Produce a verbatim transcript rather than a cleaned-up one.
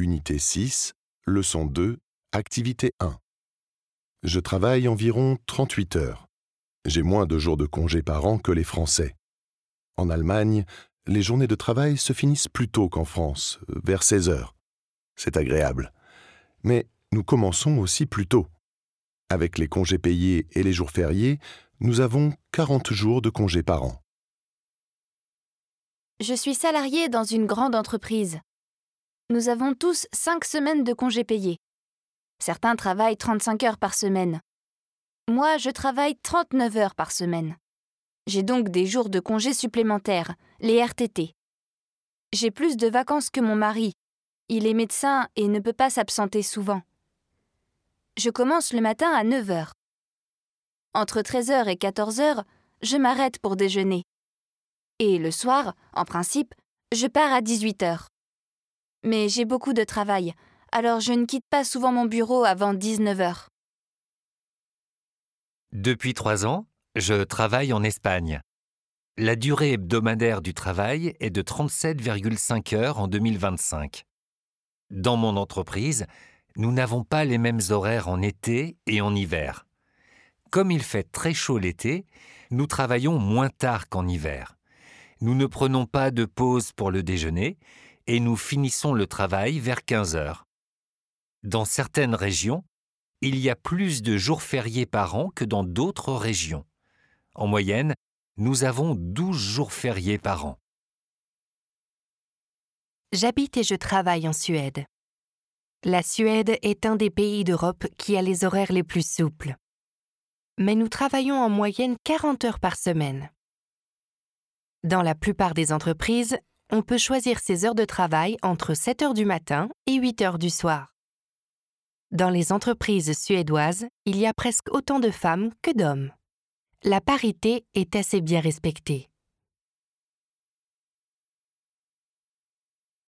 Unité six, leçon deux, activité un. Je travaille environ trente-huit heures. J'ai moins de jours de congé par an que les Français. En Allemagne, les journées de travail se finissent plus tôt qu'en France, vers seize heures. C'est agréable. Mais nous commençons aussi plus tôt. Avec les congés payés et les jours fériés, nous avons quarante jours de congés par an. Je suis salarié dans une grande entreprise. Nous avons tous cinq semaines de congés payés. Certains travaillent trente-cinq heures par semaine. Moi, je travaille trente-neuf heures par semaine. J'ai donc des jours de congés supplémentaires, les R T T. J'ai plus de vacances que mon mari. Il est médecin et ne peut pas s'absenter souvent. Je commence le matin à neuf heures. Entre treize heures et quatorze heures, je m'arrête pour déjeuner. Et le soir, en principe, je pars à dix-huit heures. Mais j'ai beaucoup de travail, alors je ne quitte pas souvent mon bureau avant dix-neuf heures. Depuis trois ans, je travaille en Espagne. La durée hebdomadaire du travail est de trente-sept virgule cinq heures en deux mille vingt-cinq. Dans mon entreprise, nous n'avons pas les mêmes horaires en été et en hiver. Comme il fait très chaud l'été, nous travaillons moins tard qu'en hiver. Nous ne prenons pas de pause pour le déjeuner et nous finissons le travail vers quinze heures. Dans certaines régions, il y a plus de jours fériés par an que dans d'autres régions. En moyenne, nous avons douze jours fériés par an. J'habite et je travaille en Suède. La Suède est un des pays d'Europe qui a les horaires les plus souples. Mais nous travaillons en moyenne quarante heures par semaine. Dans la plupart des entreprises, on peut choisir ses heures de travail entre sept heures du matin et huit heures du soir. Dans les entreprises suédoises, il y a presque autant de femmes que d'hommes. La parité est assez bien respectée.